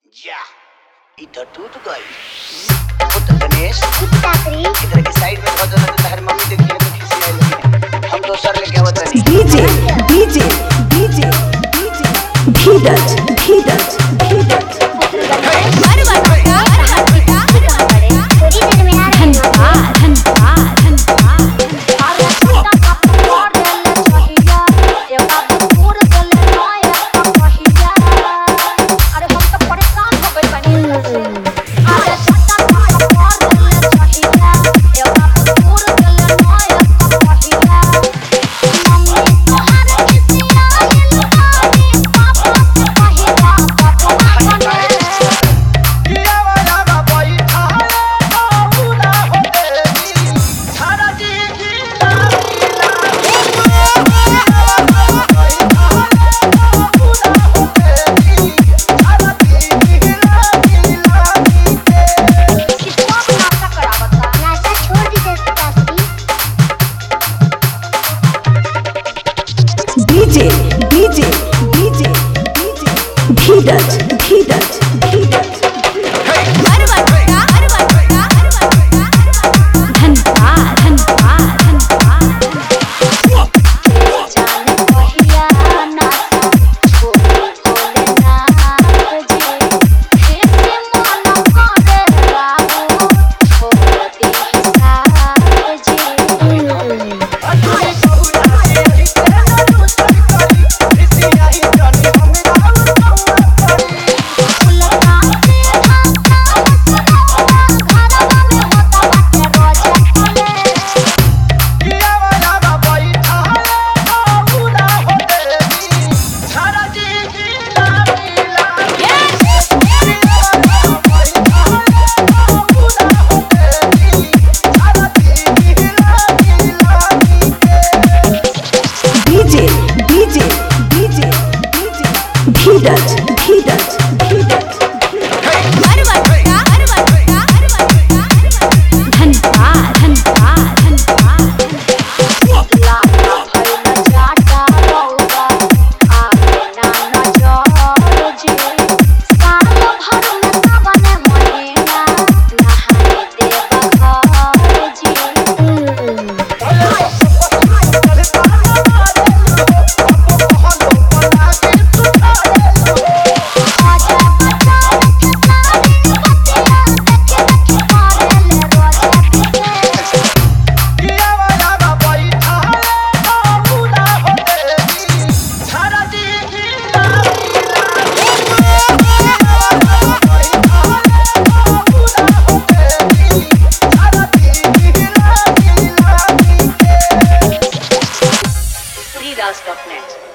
जा इधर टूट गई। पुत्र गणेश इधर की साइड में बहुत ज्यादा तार मम्मी देखी है तो खिसियाई लगी। हम दोसर लेके आवत नहीं। DJ DJ DJ DJ Dheeraj Dheeraj Dheeraj DJ DJ DJ DJ Dheeraj Dheeraj Dheeraj Dheeraj Dheeraj Dheeraj Freedas.net